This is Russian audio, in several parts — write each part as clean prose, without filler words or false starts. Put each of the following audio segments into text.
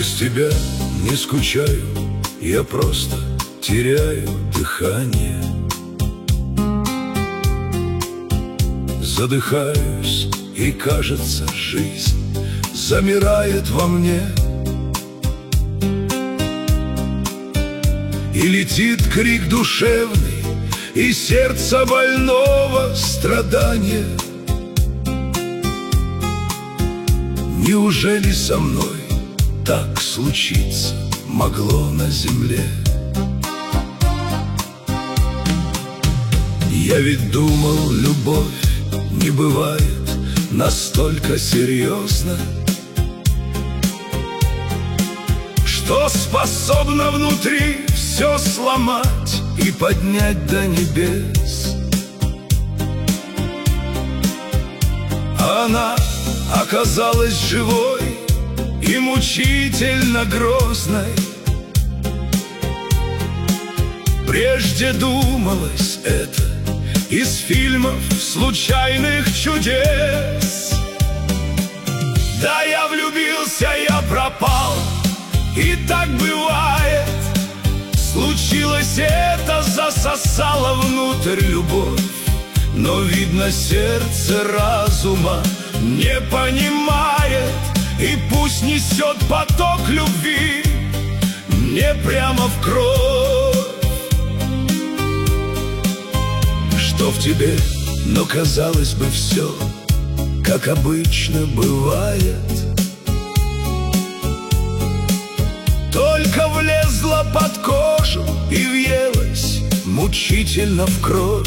Без тебя не скучаю, я просто теряю дыхание. Задыхаюсь, и кажется, жизнь замирает во мне. И летит крик душевный, и сердце больного страдания. Неужели со мной так случиться могло на земле? Я ведь думал, любовь не бывает настолько серьезно, что способна внутри все сломать и поднять до небес. А она оказалась живой и мучительно грозной. Прежде думалось это из фильмов случайных чудес. Да, я влюбился, я пропал, и так бывает. Случилось это, засосало внутрь любовь. Но, видно, сердце разума не понимает, и пусть несет поток любви мне прямо в кровь. Что в тебе, но казалось бы все, как обычно бывает. Только влезла под кожу и въелась мучительно в кровь.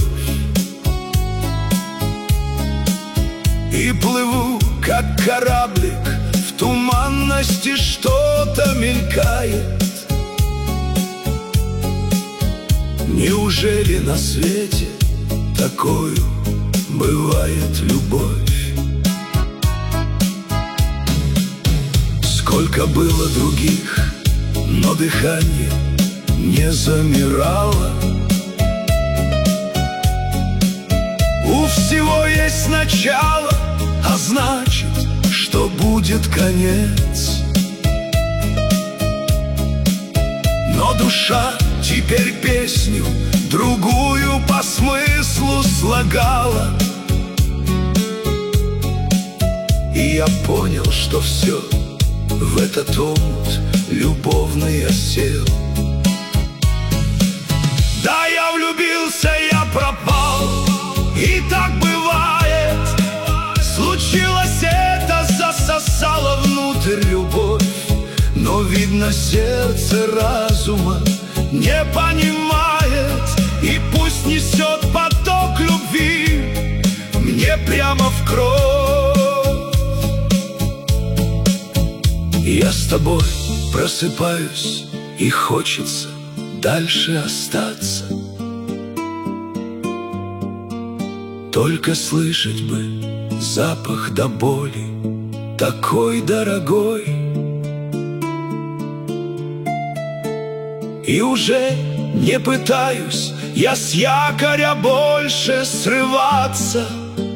И плыву, как кораблик, в туманности что-то мелькает. Неужели на свете такою бывает любовь? Сколько было других, но дыхание не замирало. У всего есть начало, а значит, что будет конец. Но душа теперь песню другую по смыслу слагала. И я понял, что все в этот омут любовный я сел. Да, я влюбился, я пропал, и так бывает. Случилось это, засосало внутрь любовь. Но, видно, сердце разума не понимает, и пусть несет поток любви мне прямо в кровь. Я с тобой просыпаюсь, и хочется дальше остаться. Только слышать бы запах до боли такой дорогой. И уже не пытаюсь я с якоря больше срываться.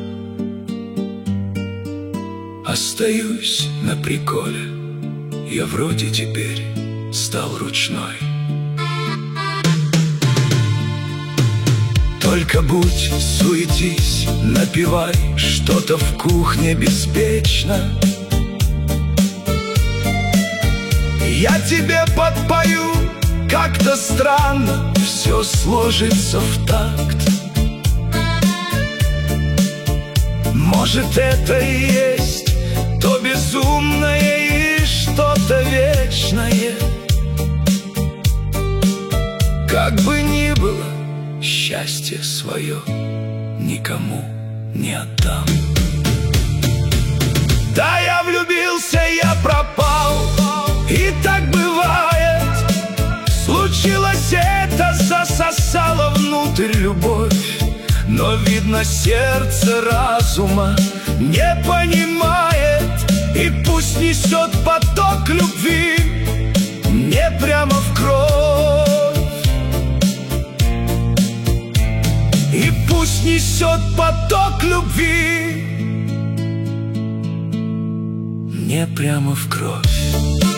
Остаюсь на приколе, я вроде теперь стал ручной. Только будь, суетись, напевай что-то в кухне беспечно. Я тебе подпою, как-то странно все сложится в такт. Может, это и есть то безумное и что-то вечное. Как бы ни было, счастье свое никому не отдам. Да, я влюбился, я пропал, и так бывает. Случилось это, засосало внутрь любовь. Но, видно, сердце разума не понимает, и пусть несет поток любви мне прямо в кровь. И пусть несет поток любви мне прямо в кровь.